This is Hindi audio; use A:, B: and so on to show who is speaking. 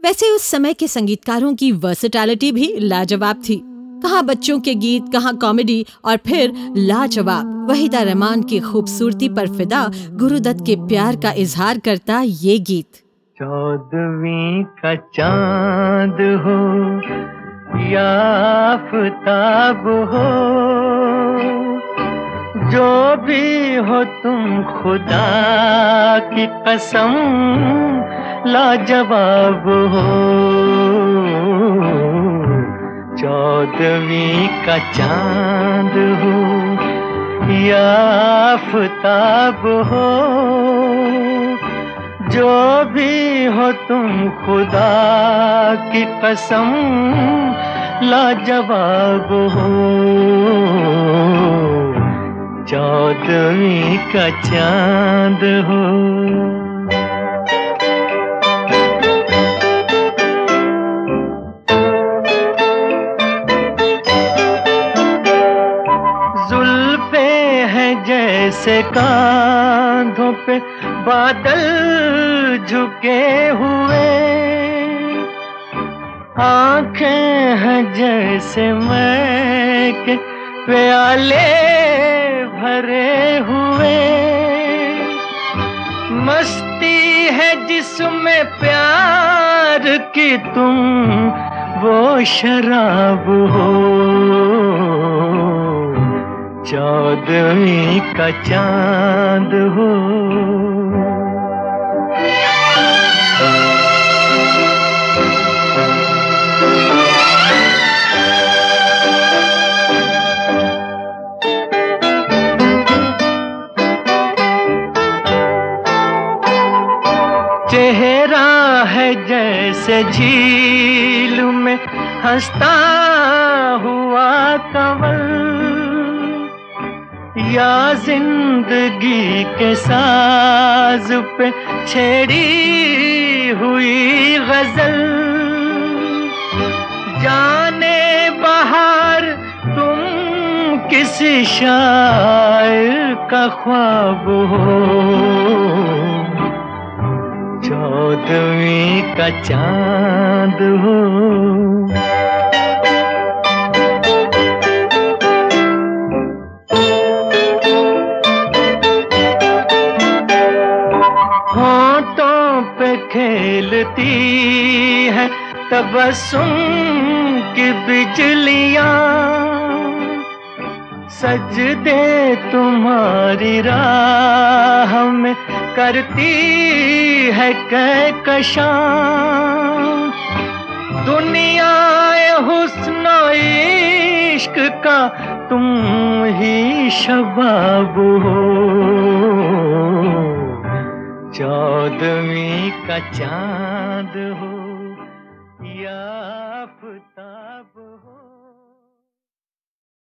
A: वैसे उस समय के संगीतकारों की वर्सेटैलिटी भी लाजवाब थी। कहाँ बच्चों के गीत, कहाँ कॉमेडी, और फिर लाजवाब वहीदा रहमान की खूबसूरती पर फिदा गुरुदत्त के प्यार का इजहार करता ये गीत।
B: 14वीं का चांद हो या आफताब हो, जो भी हो तुम खुदा की कसम लाजवाब हो। 14वीं का चांद हो या आफताब हो, जो भी हो तुम खुदा की कसम लाजवाब हो। 14वीं का चांद हो। जुल्फे हैं जैसे कांधों पे बादल झुके हुए, आंखें हैं जैसे मैं के प्याले भरे हुए, मस्ती है जिसमें प्यार की तुम वो शराब हो। 14वीं का चांद हो। चेहरा है जैसे झील में हंसता हुआ कंवल, या जिंदगी के साज पे छेड़ी हुई गजल। जाने बहार तुम किसी शायर का ख्वाब हो। 14वीं का चांद हो। होंठों पे खेलती है तबस्सुम की बिजलियां, सजदे तुम्हारी राह में करती है कहकशां। दुनिया हुस्न इश्क का तुम ही शबाब हो। 14वीं का चांद हो या आफताब हो।